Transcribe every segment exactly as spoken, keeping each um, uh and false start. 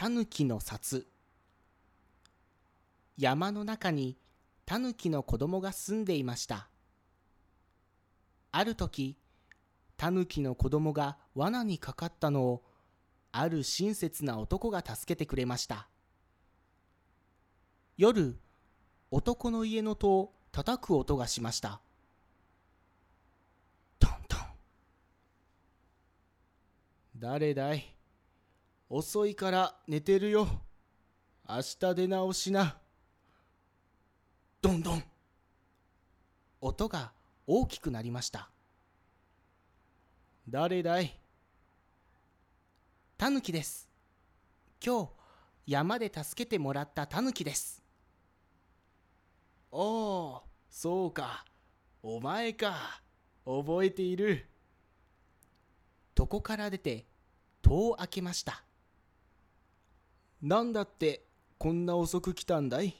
タヌキの札。山の中にタヌキの子供が住んでいました。ある時、タヌキの子供が罠にかかったのを、ある親切な男が助けてくれました。夜、男の家の戸を叩く音がしました。トントン。誰だい？遅いから寝てるよ。明日出直しな。ドンドン。音が大きくなりました。誰だい？タヌキです。今日山で助けてもらったタヌキです。おお、そうか。お前か。覚えている。床から出て戸を開けました。なんだってこんな遅く来たんだい？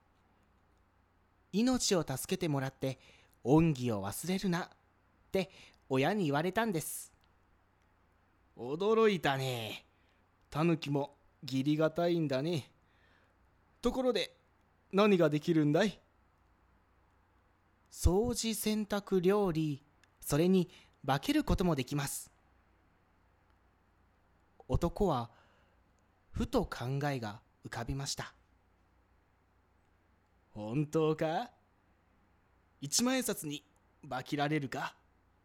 命を助けてもらって恩義を忘れるなって親に言われたんです。驚いたね。タヌキも義理がたいんだね。ところで何ができるんだい？掃除、洗濯、料理、それに化けることもできます。男はふと考えが浮かびました。本当か？一万円札に化けられるか？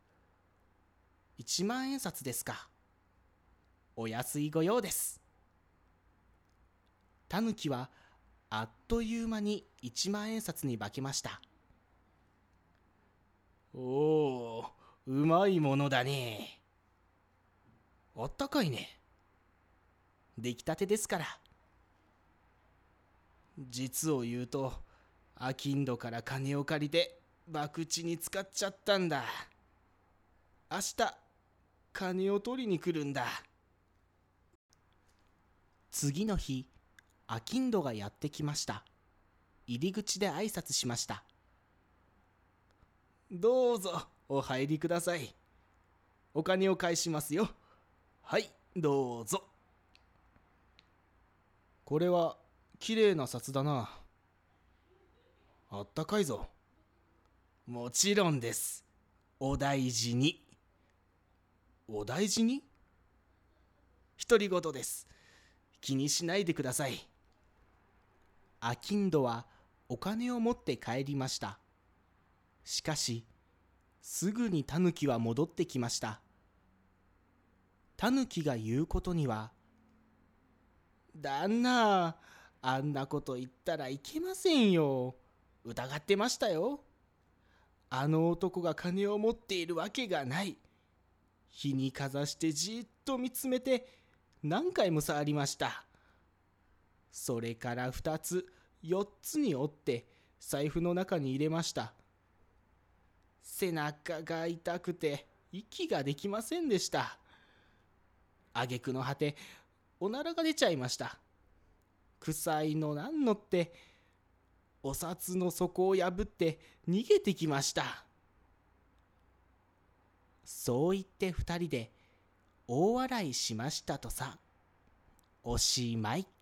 一万円札ですか。お安いご用です。タヌキはあっという間に一万円札に化けました。おお、うまいものだね。あったかいね。出来たてですから。実を言うと、商人から金を借りて博打に使っちゃったんだ。明日、金を取りに来るんだ。次の日、商人がやってきました。入り口で挨拶しました。どうぞお入りください。お金を返しますよ。はい、どうぞ。これはきれいな札だな。あったかいぞ。もちろんです。お大事に。お大事に？独り言です。気にしないでください。商人はお金を持って帰りました。しかし、すぐにタヌキは戻ってきました。タヌキが言うことには、旦那、あんなこと言ったらいけませんよ。疑ってましたよ。あの男が金を持っているわけがない。日にかざしてじっと見つめて何回も触りました。それから二つ、四つに折って財布の中に入れました。背中が痛くて息ができませんでした。挙句の果て、おならが出ちゃいました。臭いのなんのって、お札の底を破って逃げてきました。そう言って二人で大笑いしましたとさ。おしまい。